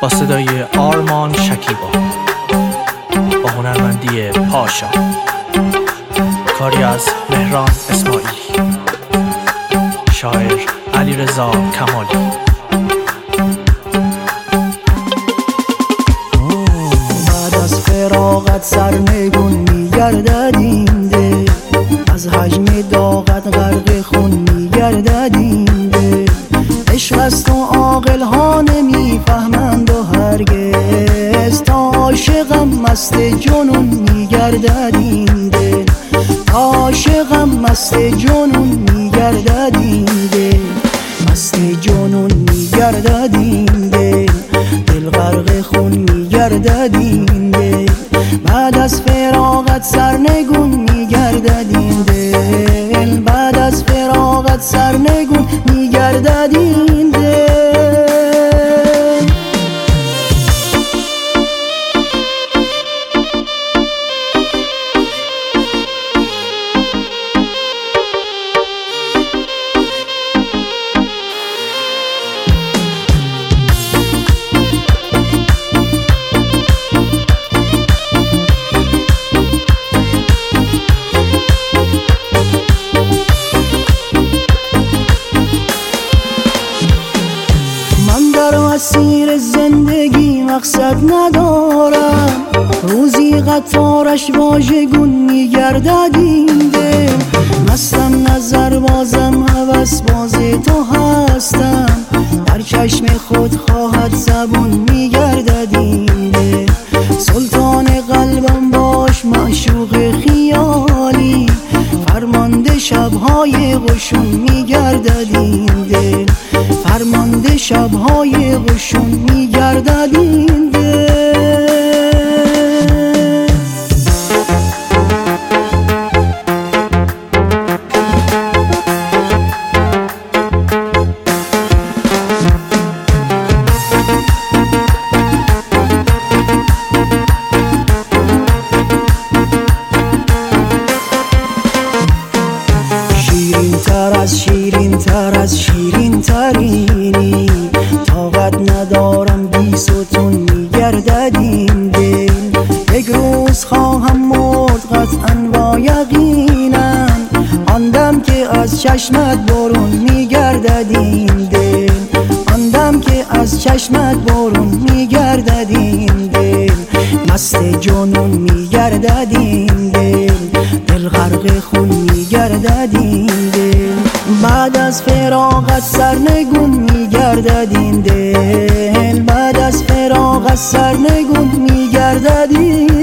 با صدای آرمان شکیبا، با هنرمندی پاشا، کاری از مهران اسماعیلی، شاعر علیرضا کمالی. بعد از فراغت سرنگون میگردد این دل، از حجم داغت غرق خون میگردد این دل. عشق است و عاقل ها نمیفهمند و هرگز، تا عاشقم مست جنون میگردد این دل، تا عاشقم مست جنون میگردد این دل، مست جنون میگردد این دل، دل غرق خون میگردد این دل. بعد از فراغت سرنگون میگردد این دل، بعد از فراغت سرنگون میگردد این دل. مسیر زندگی مقصد ندارم، روزی قطارش واژگون میگردد این دل. مستم نظر بازم هوس باز تو هستم، در چشم خود خواهد زبون میگردد این دل. سلطان قلبم باش معشوق خیالی، فرمانده شبهای قشون میگردد این دل، فرمانده شبهای قشون میگردد این دل. شیرین تر از شیرین ترینی، طاقت ندارم بی ستون میگردد این دل. یک روز خواهم مرد قطعا با یقینم، آن دم که از چشمت برون میگردد این دل، آن دم که از چشمت برون میگردد این دل، مست جنون میگردد این دل، دل غرق خون میگردد این دل. بعد از فراغت سرنگون میگردد این دل، بعد از فراغت سرنگون میگردد این